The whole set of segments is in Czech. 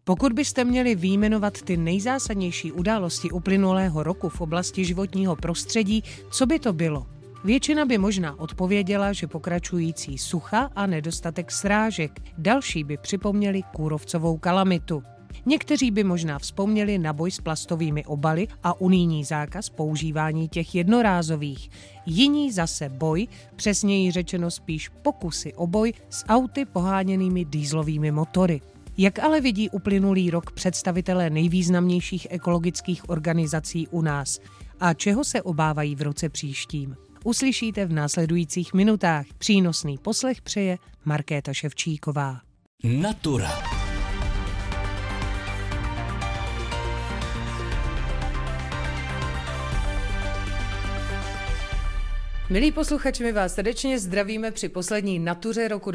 Pokud byste měli vyjmenovat ty nejzásadnější události uplynulého roku v oblasti životního prostředí, co by to bylo? Většina by možná odpověděla, že pokračující sucha a nedostatek srážek. Další by připomněli kůrovcovou kalamitu. Někteří by možná vzpomněli na boj s plastovými obaly a unijní zákaz používání těch jednorázových. Jiní zase boj, přesněji řečeno spíš pokusy o boj s auty poháněnými dieselovými motory. Jak ale vidí uplynulý rok představitelé nejvýznamnějších ekologických organizací u nás? A čeho se obávají v roce příštím? Uslyšíte v následujících minutách. Přínosný poslech přeje Markéta Ševčíková. Natura. Milí posluchači, my vás srdečně zdravíme při poslední Natuře roku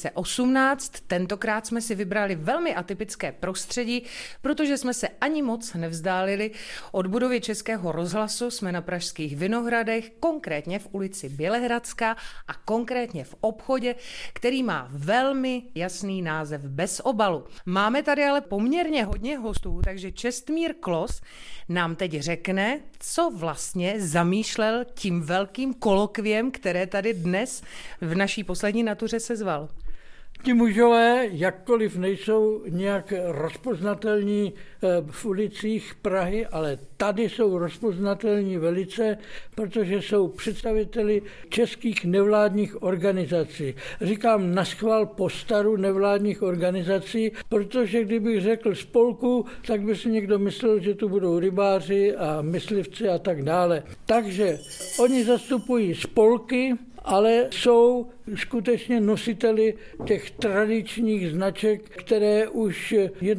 2018. Tentokrát jsme si vybrali velmi atypické prostředí, protože jsme se ani moc nevzdálili od budovy Českého rozhlasu. Jsme na Pražských Vinohradech, konkrétně v ulici Bělehradská a konkrétně v obchodě, který má velmi jasný název Bez obalu. Máme tady ale poměrně hodně hostů, takže Čestmír Klos nám teď řekne, co vlastně zamýšlel tím velkým kolokviem, které tady dnes v naší poslední Natuře sezval. Ti mužové, jakkoliv nejsou nějak rozpoznatelní v ulicích Prahy, ale tady jsou rozpoznatelní velice, protože jsou představiteli českých nevládních organizací. Říkám naschvál postaru nevládních organizací, protože kdybych řekl spolku, tak by si někdo myslel, že tu budou rybáři a myslivci a tak dále. Takže oni zastupují spolky, ale jsou skutečně nositeli těch tradičních značek, které už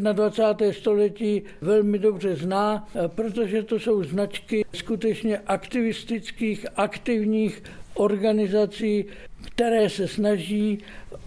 21. století velmi dobře zná, protože to jsou značky skutečně aktivistických, aktivních organizací, které se snaží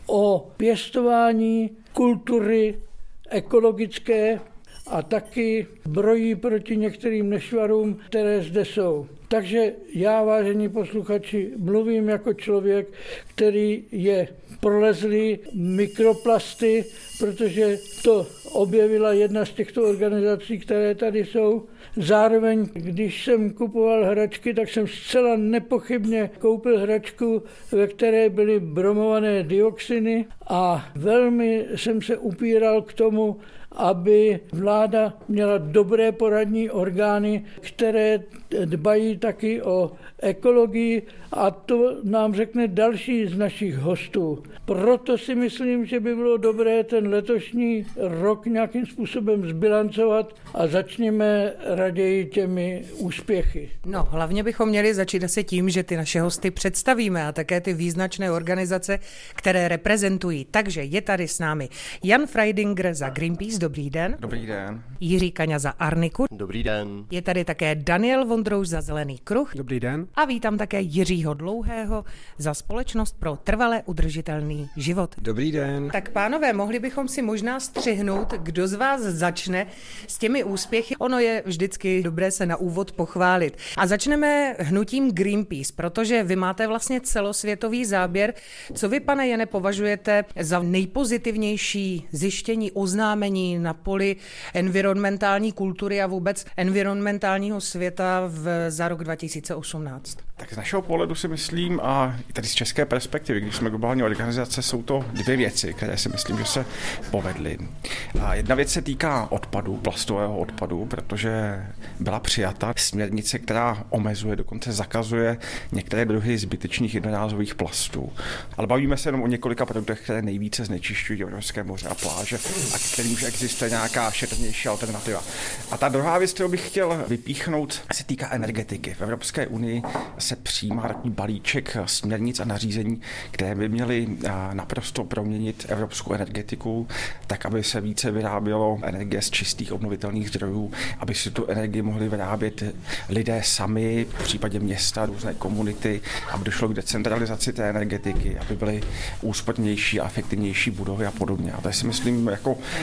o pěstování kultury ekologické a taky brojí proti některým nešvarům, které zde jsou. Takže já, vážení posluchači, mluvím jako člověk, který je prolezlý mikroplasty, protože to objevila jedna z těchto organizací, které tady jsou. Zároveň, když jsem kupoval hračky, tak jsem zcela nepochybně koupil hračku, ve které byly bromované dioxiny a velmi jsem se upíral k tomu, aby vláda měla dobré poradní orgány, které dbají taky o ekologii, a to nám řekne další z našich hostů. Proto si myslím, že by bylo dobré ten letošní rok nějakým způsobem zbilancovat a začněme raději těmi úspěchy. No, hlavně bychom měli začít asi tím, že ty naše hosty představíme a také ty význačné organizace, které reprezentují. Takže je tady s námi Jan Freidinger za Greenpeace, dobrý den. Dobrý den. Jiří Kaňa za Arniku. Dobrý den. Je tady také Daniel Vondrouš za Zelený kruh. Dobrý den. A vítám také Jiřího Dlouhého za Společnost pro trvale udržitelný život. Dobrý den. Tak pánové, mohli bychom si možná střihnout, kdo z vás začne s těmi úspěchy. Ono je vždycky dobré se na úvod pochválit. A začneme hnutím Greenpeace, protože vy máte vlastně celosvětový záběr. Co vy, pane Jane, považujete za nejpozitivnější zjištění, oznámení na poli environmentální kultury a vůbec environmentálního světa za rok 2018? Tak z našeho pohledu si myslím, a tady z české perspektivy, když jsme globální organizace, jsou to dvě věci, které si myslím, že se povedly. A jedna věc se týká odpadu, plastového odpadu, protože byla přijata směrnice, která omezuje, dokonce zakazuje některé druhy zbytečných jednorázových plastů. Ale bavíme se jenom o několika produktech, které nejvíce znečišťují evropské moře a pláže a kterým už existuje nějaká šetrnější alternativa. A ta druhá věc, kterou bych chtěl vypíchnout, se týká energetiky. V Evropské unii se přijímá takový balíček směrnic a nařízení, které by měly naprosto proměnit evropskou energetiku, tak aby se více vyrábělo energie z čistých obnovitelných zdrojů, aby si tu energii mohli vyrábět lidé sami, v případě města, různé komunity, aby došlo k decentralizaci té energetiky, aby byly úspornější a efektivnější budovy a podobně. A to je, si myslím, jako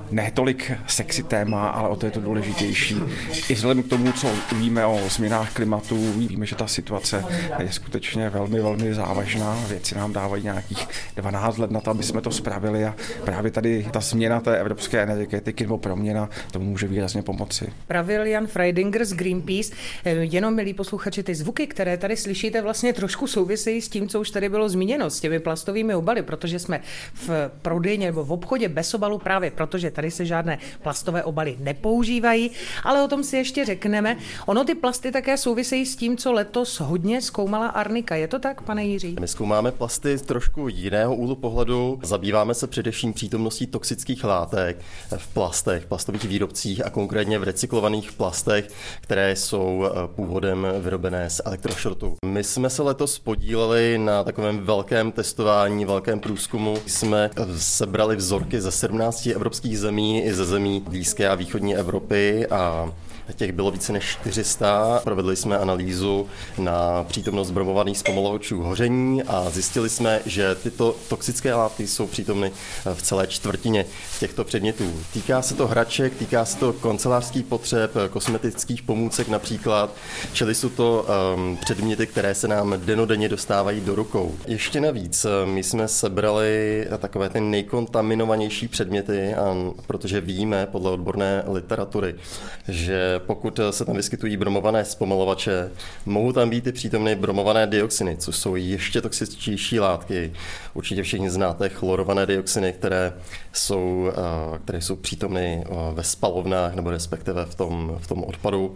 ne tolik sexy téma, ale o to je to důležitější. I vzhledem k tomu, co víme o změnách klimatu, víme, že ta situace je skutečně velmi, velmi závažná. Věci nám dávají nějakých 12 let na to, aby jsme to spravili a právě tady ta změna té evropské energetiky nebo proměna tomu může výrazně pomoci. Pravil Jan Freidinger z Greenpeace. Jenom, milí posluchači, ty zvuky, které tady slyšíte, vlastně trošku souvisejí s tím, co už tady bylo zmíněno, s těmi plastovými obaly, protože jsme v prodejně nebo v obchodě bez obalu právě protože tady se žádné plastové obaly nepoužívají, ale o tom si ještě řekneme. Ono ty plasty také souvisejí s tím, co letos hodně zkoumala Arnika. Je to tak, pane Jiří? My zkoumáme plasty z trošku jiného úhlu pohledu. Zabýváme se především přítomností toxických látek v plastech, plastových výrobcích a konkrétně v recyklovaných plastech, které jsou původem vyrobené z elektrošrotu. My jsme se letos podíleli na takovém velkém testování, velkém průzkumu. Jsme sebrali vzorky ze 17 evropských zemí i ze zemí blízké a východní Evropy a těch bylo více než 400. Provedli jsme analýzu na přítomnost bromovaných zpomalovačů hoření a zjistili jsme, že tyto toxické látky jsou přítomny v celé čtvrtině těchto předmětů. Týká se to hraček, týká se to kancelářských potřeb, kosmetických pomůcek například, čili jsou to předměty, které se nám dennodenně dostávají do rukou. Ještě navíc, my jsme sebrali takové ty nejkontaminovanější předměty, protože víme podle odborné literatury, že pokud se tam vyskytují bromované zpomalovače, mohou tam být i přítomné bromované dioxiny, což jsou ještě toxičtější látky. Určitě všichni znáte chlorované dioxiny, které jsou přítomny ve spalovnách nebo respektive v tom odpadu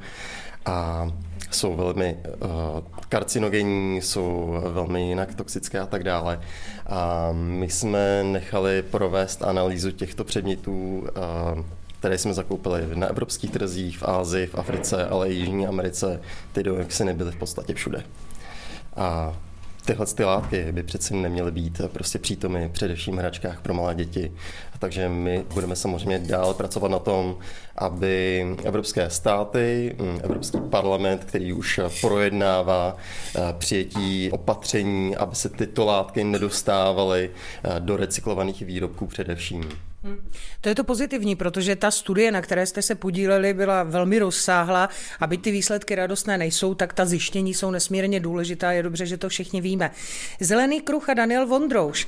a jsou velmi karcinogenní, jsou velmi jinak toxické a tak dále. A my jsme nechali provést analýzu těchto předmětů, které jsme zakoupili na evropských trzích, v Asii, v Africe, ale i Jižní Americe. Ty dioxiny byly v podstatě všude. A tyhle látky by přeci neměly být prostě přítomny především v hračkách pro malé děti. Takže my budeme samozřejmě dál pracovat na tom, aby evropské státy, Evropský parlament, který už projednává přijetí opatření, aby se tyto látky nedostávaly do recyklovaných výrobků především. To je to pozitivní, protože ta studie, na které jste se podíleli, byla velmi rozsáhlá a byť ty výsledky radostné nejsou, tak ta zjištění jsou nesmírně důležitá, je dobře, že to všichni víme. Zelený kruh a Daniel Vondrouš.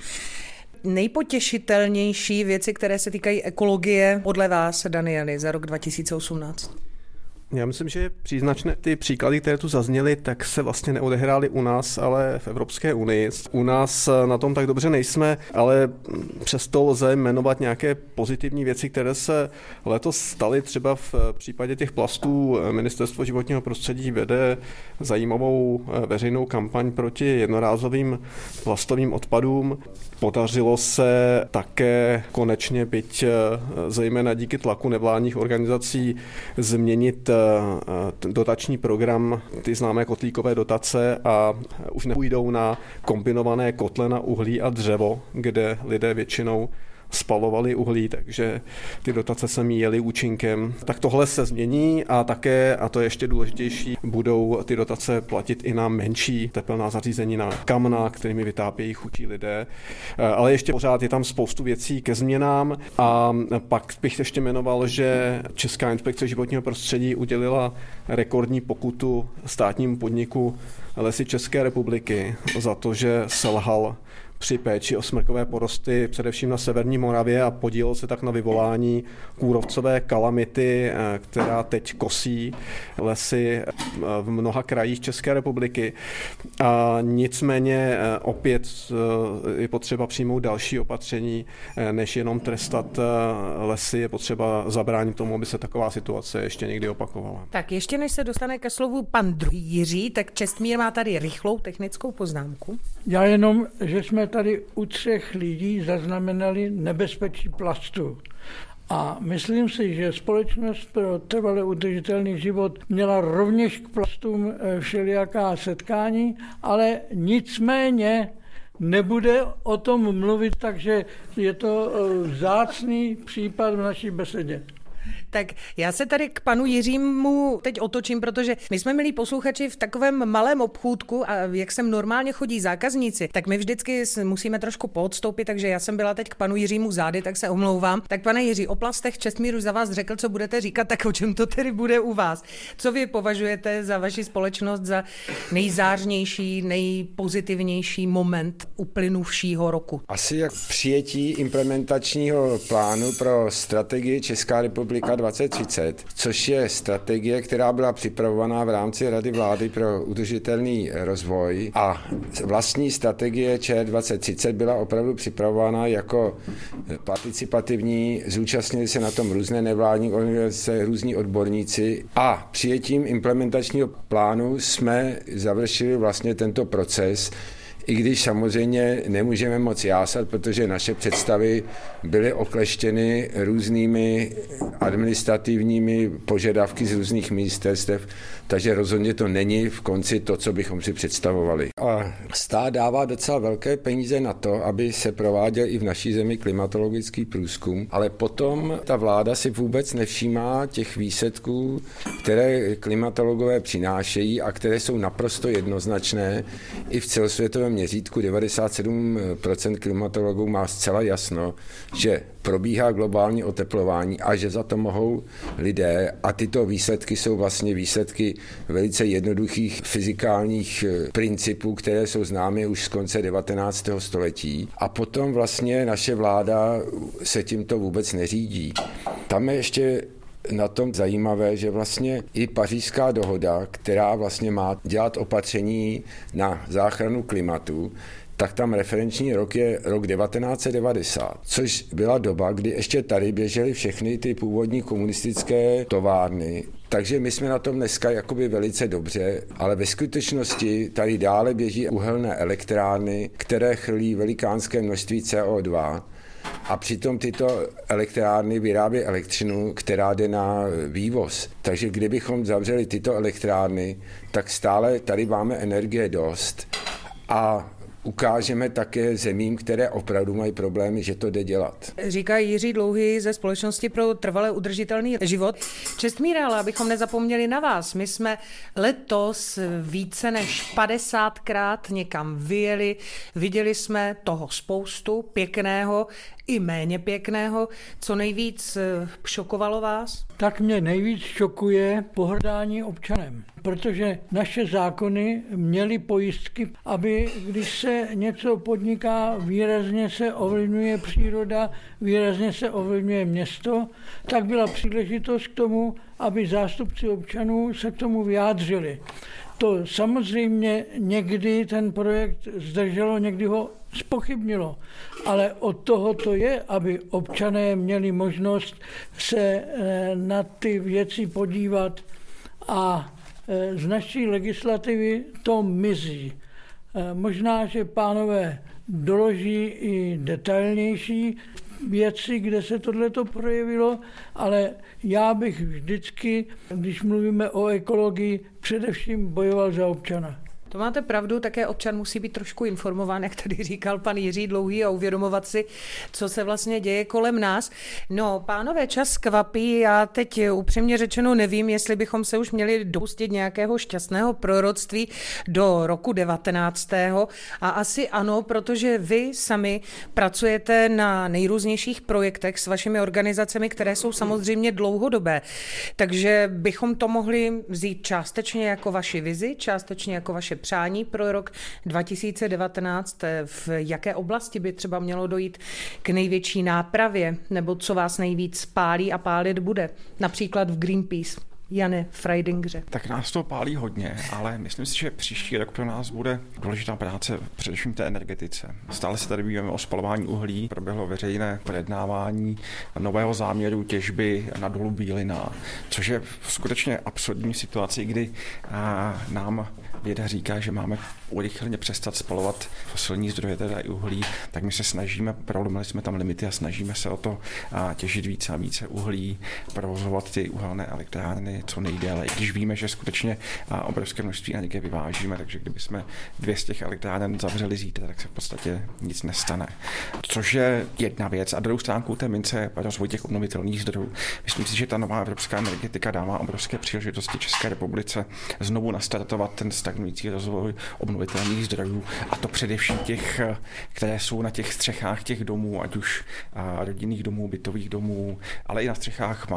Nejpotěšitelnější věci, které se týkají ekologie podle vás, Danieli, za rok 2018? Já myslím, že příznačné ty příklady, které tu zazněly, tak se vlastně neodehrály u nás, ale v Evropské unii. U nás na tom tak dobře nejsme, ale přesto lze jmenovat nějaké pozitivní věci, které se letos staly. Třeba v případě těch plastů Ministerstvo životního prostředí vede zajímavou veřejnou kampaň proti jednorázovým plastovým odpadům. Podařilo se také konečně, byť zejména díky tlaku nevládních organizací, změnit dotační program, ty známé kotlíkové dotace, a už nepůjdou na kombinované kotle na uhlí a dřevo, kde lidé většinou spalovali uhlí, takže ty dotace se míjely účinkem. Tak tohle se změní a také, a to je ještě důležitější, budou ty dotace platit i na menší tepelná zařízení, na kamna, kterými vytápějí chudí lidé. Ale ještě pořád je tam spoustu věcí ke změnám a pak bych ještě jmenoval, že Česká inspekce životního prostředí udělila rekordní pokutu státnímu podniku Lesy České republiky za to, že selhal při péči o smrkové porosty, především na severní Moravě, a podílel se tak na vyvolání kůrovcové kalamity, která teď kosí lesy v mnoha krajích České republiky. A nicméně opět je potřeba přijmout další opatření, než jenom trestat lesy. Je potřeba zabránit tomu, aby se taková situace ještě někdy opakovala. Tak ještě než se dostane ke slovu pan druhý Jiří, tak Čestmír má tady rychlou technickou poznámku. Já jenom, že jsme tady u 3 lidí zaznamenali nebezpečí plastu. A myslím si, že Společnost pro trvale udržitelný život měla rovněž k plastům všelijaká setkání, ale nicméně nebude o tom mluvit, takže je to vzácný případ v naší besedě. Tak já se tady k panu Jiřímu teď otočím, protože my jsme, milí posluchači, v takovém malém obchůdku a jak sem normálně chodí zákazníci, tak my vždycky musíme trošku poodstoupit, takže já jsem byla teď k panu Jiřímu zády, tak se omlouvám. Tak pane Jiří, o plastech Čestmír už za vás řekl, co budete říkat, tak o čem to tedy bude u vás? Co vy považujete za vaši společnost za nejzářnější, nejpozitivnější moment uplynuvšího roku? Asi jak přijetí implementačního plánu pro strategii Česká republika 2030, což je strategie, která byla připravovaná v rámci Rady vlády pro udržitelný rozvoj a vlastní strategie ČR 2030 byla opravdu připravována jako participativní, zúčastnili se na tom různé nevládní organizace, různí odborníci a přijetím implementačního plánu jsme završili vlastně tento proces, i když samozřejmě nemůžeme moc jásat, protože naše představy byly okleštěny různými administrativními požadavky z různých ministerstev, takže rozhodně to není v konci to, co bychom si představovali. A stát dává docela velké peníze na to, aby se prováděl i v naší zemi klimatologický průzkum, ale potom ta vláda si vůbec nevšímá těch výsledků, které klimatologové přinášejí a které jsou naprosto jednoznačné i v celosvětovém měřítku. 97% klimatologů má zcela jasno, že probíhá globální oteplování a že za to mohou lidé a tyto výsledky jsou vlastně výsledky velice jednoduchých fyzikálních principů, které jsou známy už z konce 19. století. A potom vlastně naše vláda se tímto vůbec neřídí. Tam je ještě na tom zajímavé, že vlastně i Pařížská dohoda, která vlastně má dělat opatření na záchranu klimatu, tak tam referenční rok je rok 1990, což byla doba, kdy ještě tady běžely všechny ty původní komunistické továrny. Takže my jsme na tom dneska jakoby velice dobře, ale ve skutečnosti tady dále běží uhelné elektrárny, které chrlí velikánské množství CO2. A přitom tyto elektrárny vyrábí elektřinu, která jde na vývoz. Takže kdybychom zavřeli tyto elektrárny, tak stále tady máme energie dost a ukážeme také zemím, které opravdu mají problémy, že to jde dělat. Říká Jiří Dlouhý ze Společnosti pro trvale udržitelný život. Čestmíre, ale abychom nezapomněli na vás, my jsme letos více než 50krát někam vyjeli, viděli jsme toho spoustu pěkného i méně pěkného. Co nejvíc šokovalo vás? Tak mě nejvíc šokuje pohrdání občanem, protože naše zákony měly pojistky, aby když se něco podniká, výrazně se ovlivňuje příroda, výrazně se ovlivňuje město, tak byla příležitost k tomu, aby zástupci občanů se k tomu vyjádřili. To samozřejmě někdy ten projekt zdrželo, někdy ho zpochybnilo, ale od toho to je, aby občané měli možnost se na ty věci podívat a z naší legislativy to mizí. Možná, že pánové doloží i detailnější věci, kde se tohleto projevilo, ale já bych vždycky, když mluvíme o ekologii, především bojoval za občana. To máte pravdu, také občan musí být trošku informován, jak tady říkal pan Jiří Dlouhý, a uvědomovat si, co se vlastně děje kolem nás. No, pánové, čas kvapí, já teď upřímně řečeno nevím, jestli bychom se už měli dopustit nějakého šťastného proroctví do roku 19. A asi ano, protože vy sami pracujete na nejrůznějších projektech s vašimi organizacemi, které jsou samozřejmě dlouhodobé. Takže bychom to mohli vzít částečně jako vaši vizi, částečně jako vaše přání pro rok 2019, v jaké oblasti by třeba mělo dojít k největší nápravě, nebo co vás nejvíc pálí a pálit bude, například v Greenpeace? Jane Freidingře. Tak nás to pálí hodně, ale myslím si, že příští rok pro nás bude důležitá práce především té energetice. Stále se tady bavíme o spalování uhlí, proběhlo veřejné projednávání nového záměru těžby na dolu Bílina, což je skutečně absurdní situaci, kdy nám věda říká, že máme urychleně přestat spalovat fosilní zdroje, teda i uhlí, tak my se snažíme, prolomili jsme tam limity a snažíme se o to těžit více a více uhlí, provozovat ty uhelné elektrárny co nejdéle. Když víme, že skutečně obrovské množství energie vyvážíme, takže kdyby jsme 2 z těch elektráren zavřeli zítra, tak se v podstatě nic nestane. Což je jedna věc. A druhou stránkou té mince je rozvoj těch obnovitelných zdrojů. Myslím si, že ta nová evropská energetika dává obrovské příležitosti České republice znovu nastartovat ten stagnující rozvoj obnovitelných zdrojů, a to především těch, které jsou na těch střechách těch domů, ať už rodinných domů, bytových domů, ale i na střechách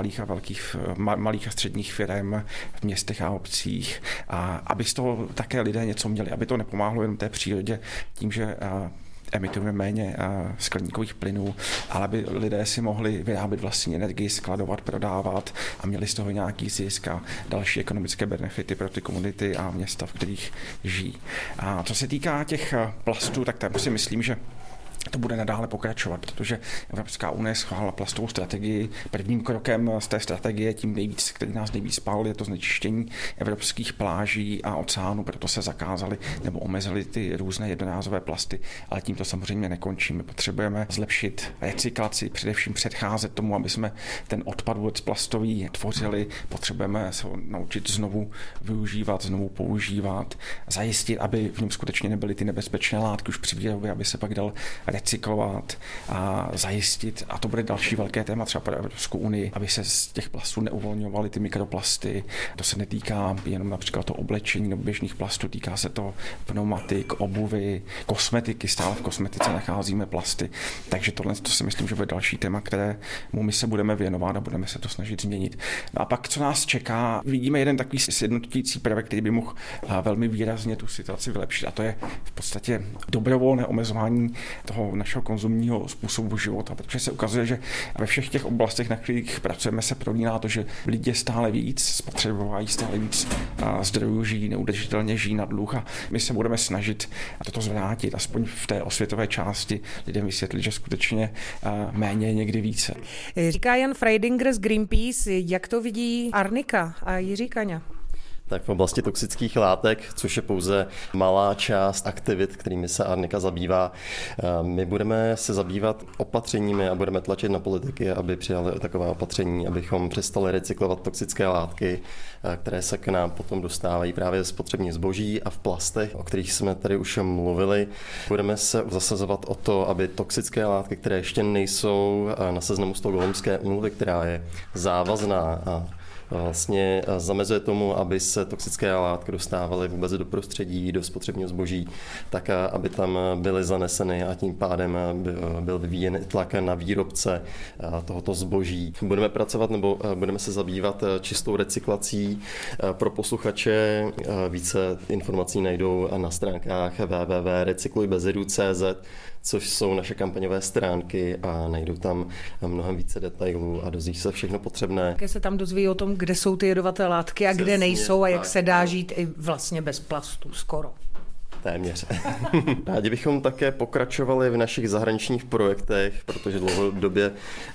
malých a středních firem v městech a obcích, a aby z toho také lidé něco měli, aby to nepomáhlo jenom té přírodě tím, že emitujeme méně skleníkových plynů, ale aby lidé si mohli vyrábět vlastní energii, skladovat, prodávat a měli z toho nějaký zisk a další ekonomické benefity pro ty komunity a města, v kterých žijí. A co se týká těch plastů, tak tam si myslím, že to bude nadále pokračovat, protože Evropská unie schválila plastovou strategii. Prvním krokem z té strategie, který nás nejvíc spálil, je to znečištění evropských pláží a oceánů, proto se zakázaly nebo omezily ty různé jednorázové plasty, ale tím to samozřejmě nekončí. My potřebujeme zlepšit recyklaci, především předcházet tomu, aby jsme ten odpad vůbec plastový tvořili. Potřebujeme se naučit znovu využívat, znovu používat, zajistit, aby v něm skutečně nebyly ty nebezpečné látky už při výrobě, aby se pak dal recyklovat a zajistit, a to bude další velké téma třeba pro Evropskou unii, aby se z těch plastů neuvolňovaly ty mikroplasty. To se netýká jenom například to oblečení nebo běžných plastů, týká se to pneumatik, obuvy, kosmetiky, stále v kosmetice nacházíme plasty. Takže tohle to si myslím, že bude další téma, kterému my se budeme věnovat a budeme se to snažit změnit. No a pak, co nás čeká, vidíme jeden takový sjednotující prvek, který by mohl velmi výrazně tu situaci vylepšit, a to je v podstatě dobrovolné omezování toho našeho konzumního způsobu života, protože se ukazuje, že ve všech těch oblastech, na kterých pracujeme, se prolíná to, že lidé stále víc spotřebovají, stále víc zdrojů, žijí neudržitelně, žijí na dluh, a my se budeme snažit toto zvrátit, aspoň v té osvětové části lidem vysvětlit, že skutečně méně je někdy více. Říká Jan Freidinger z Greenpeace. Jak to vidí Arnika a Jiří Kaňa? Tak v oblasti toxických látek, což je pouze malá část aktivit, kterými se Arnika zabývá, my budeme se zabývat opatřeními a budeme tlačit na politiky, aby přijali taková opatření, abychom přestali recyklovat toxické látky, které se k nám potom dostávají právě z spotřební zboží a v plastech, o kterých jsme tady už mluvili. Budeme se zasazovat o to, aby toxické látky, které ještě nejsou na seznamu Stockholmské úmluvy, která je závazná a vlastně zamezuje tomu, aby se toxické látky dostávaly vůbec do prostředí, do spotřebního zboží, tak aby tam byly zaneseny a tím pádem byl vyvíjen tlak na výrobce tohoto zboží. Budeme pracovat nebo budeme se zabývat čistou recyklací. Pro posluchače více informací najdou na stránkách www.recyklujbezedu.cz, což jsou naše kampaňové stránky, a najdou tam mnohem více detailů a dozví se všechno potřebné. Také se tam dozví o tom, kde jsou ty jedovaté látky a kde nejsou, a jak se dá žít i vlastně bez plastů skoro. Téměř. Rádi bychom také pokračovali v našich zahraničních projektech, protože dlouhodobě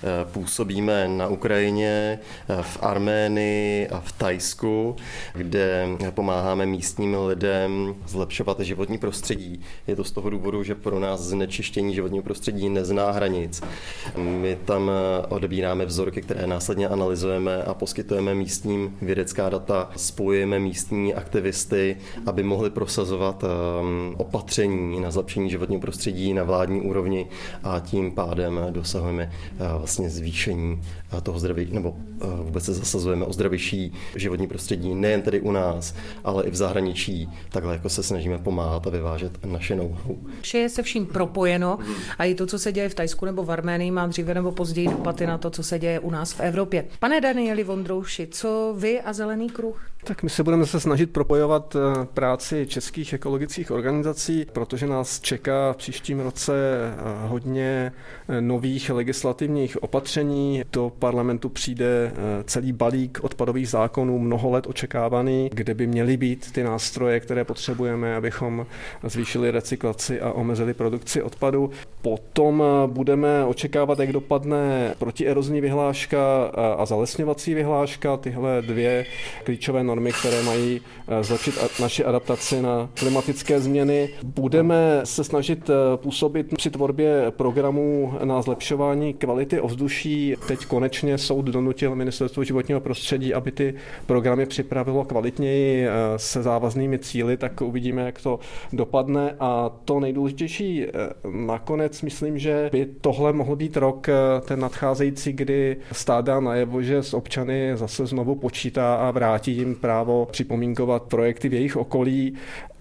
působíme na Ukrajině, v Arménii a v Thajsku, kde pomáháme místním lidem zlepšovat životní prostředí. Je to z toho důvodu, že pro nás znečištění životního prostředí nezná hranic. My tam odebíráme vzorky, které následně analyzujeme a poskytujeme místním vědecká data, spojujeme místní aktivisty, aby mohli prosazovat opatření na zlepšení životního prostředí na vládní úrovni, a tím pádem dosahujeme vlastně zvýšení toho zdraví, nebo vůbec se zasazujeme o zdravější životní prostředí nejen tedy u nás, ale i v zahraničí. Takhle jako se snažíme pomáhat a vyvážet naše know-how. Vše je se vším propojeno a i to, co se děje v Thajsku nebo v Arménii, má dříve nebo později dopady na to, co se děje u nás v Evropě. Pane Danieli Vondrouši, co vy a Zelený kruh? Tak my se budeme snažit propojovat práci českých ekologických organizací, protože nás čeká v příštím roce hodně nových legislativních opatření. Do parlamentu přijde celý balík odpadových zákonů, mnoho let očekávaný, kde by měly být ty nástroje, které potřebujeme, abychom zvýšili recyklaci a omezili produkci odpadu. Potom budeme očekávat, jak dopadne protierozní vyhláška a zalesňovací vyhláška, tyhle dvě klíčové normy, které mají zlepšit naši adaptaci na klimatické klimatické změny. Budeme se snažit působit při tvorbě programů na zlepšování kvality ovzduší. Teď konečně soud donutil Ministerstvo životního prostředí, aby ty programy připravilo kvalitněji se závaznými cíli, tak uvidíme, jak to dopadne. A to nejdůležitější nakonec, myslím, že by tohle mohl být rok, ten nadcházející, kdy stát dá najevo, že s občany zase znovu počítá a vrátí jim právo připomínkovat projekty v jejich okolí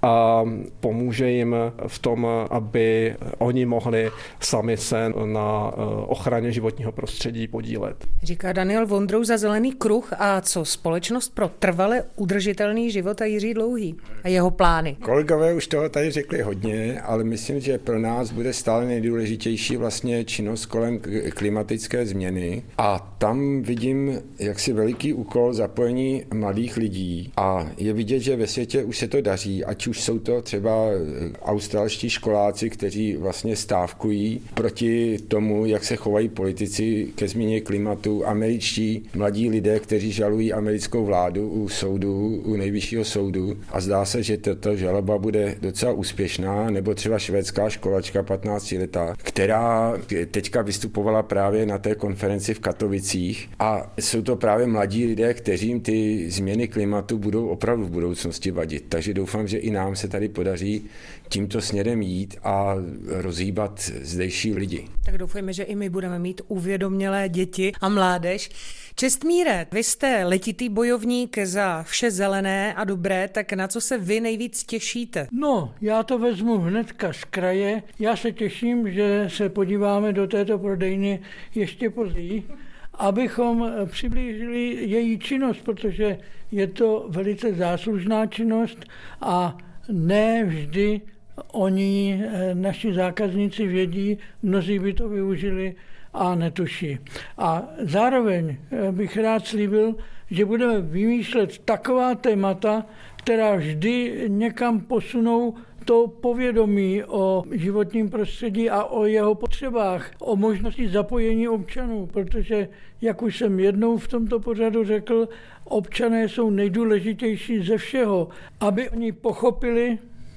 a pomůže jim v tom, aby oni mohli sami se na ochraně životního prostředí podílet. Říká Daniel Vondrous za Zelený kruh. A co Společnost pro trvale udržitelný život a Jiří Dlouhý a jeho plány? Kolegové už toho tady řekli hodně, ale myslím, že pro nás bude stále nejdůležitější vlastně činnost kolem klimatické změny a tam vidím jaksi veliký úkol zapojení mladých lidí a je vidět, že ve světě už se to daří, ať už jsou to třeba australští školáci, kteří vlastně stávkují proti tomu, jak se chovají politici ke změně klimatu, američtí mladí lidé, kteří žalují americkou vládu u soudu, u nejvyššího soudu a zdá se, že tato žaloba bude docela úspěšná, nebo třeba švédská školačka 15letá, která teďka vystupovala právě na té konferenci v Katovicích a jsou to právě mladí lidé, kteřím ty změny klimatu budou opravdu v budoucnosti vadit. Takže doufám, že i nám se tady podaří tímto směrem jít a rozhýbat zdejší lidi. Tak doufejme, že i my budeme mít uvědomělé děti a mládež. Čestmíre, vy jste letitý bojovník za vše zelené a dobré, tak na co se vy nejvíc těšíte? No, já to vezmu hnedka z kraje. Já se těším, že se podíváme do této prodejny ještě později, abychom přiblížili její činnost, protože je to velice záslužná činnost a ne vždy oni, naši zákazníci vědí, mnozí by to využili a netuší. A zároveň bych rád slíbil, že budeme vymýšlet taková témata, která vždy někam posunou to povědomí o životním prostředí a o jeho potřebách, o možnosti zapojení občanů, protože, jak už jsem jednou v tomto pořadu řekl, občané jsou nejdůležitější ze všeho, aby oni pochopili,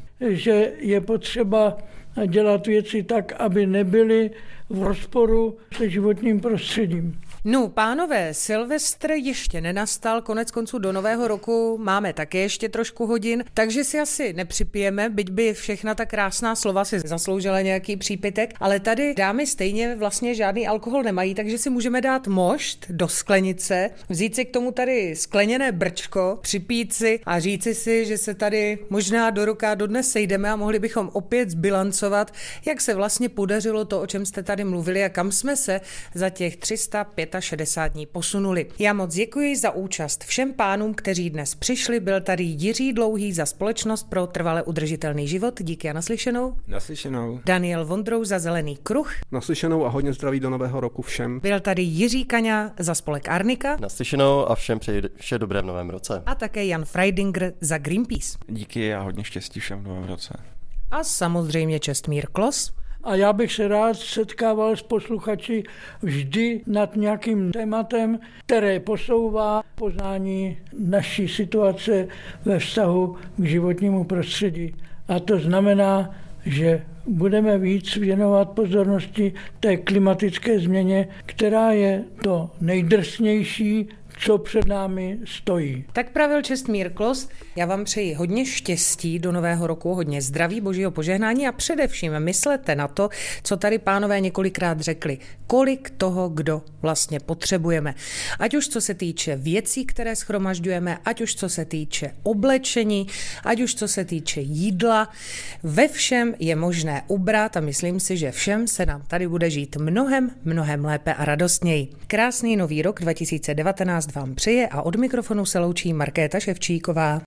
že je potřeba dělat věci tak, aby nebyly v rozporu se životním prostředím. No, pánové, Silvestr ještě nenastal, konec konců do nového roku máme také ještě trošku hodin, takže si asi nepřipijeme, byť by všechna ta krásná slova si zasloužila nějaký přípitek, ale tady dámy stejně vlastně žádný alkohol nemají, takže si můžeme dát mošt do sklenice, vzít si k tomu tady skleněné brčko, připít si a říci si, že se tady možná do roka dodnes sejdeme a mohli bychom opět zbilancovat, jak se vlastně podařilo to, o čem jste tady mluvili a kam jsme se za těch 365 dní posunuli. Já moc děkuji za účast všem pánům, kteří dnes přišli. Byl tady Jiří Dlouhý za Společnost pro trvale udržitelný život. Díky a naslyšenou. Naslyšenou. Daniel Vondrous za Zelený kruh. Naslyšenou a hodně zdraví do nového roku všem. Byl tady Jiří Kaňa za spolek Arnika. Naslyšenou a všem přeji vše dobré v novém roce. A také Jan Freidinger za Greenpeace. Díky a hodně štěstí všem v novém roce. A samozřejmě Čestmír Klos. A já bych se rád setkával s posluchači vždy nad nějakým tématem, které posouvá poznání naší situace ve vztahu k životnímu prostředí. A to znamená, že budeme víc věnovat pozornosti té klimatické změně, která je to nejdrsnější, co před námi stojí. Tak pravil Čestmír Klos. Já vám přeji hodně štěstí do nového roku, hodně zdraví, božího požehnání a především myslete na to, co tady pánové několikrát řekli, kolik toho, kdo vlastně potřebujeme. Ať už co se týče věcí, které shromažďujeme, ať už co se týče oblečení, ať už co se týče jídla, ve všem je možné ubrat a myslím si, že všem se nám tady bude žít mnohem lépe a radostněji. Krásný nový rok 2019 vám přeje a od mikrofonu se loučí Markéta Ševčíková.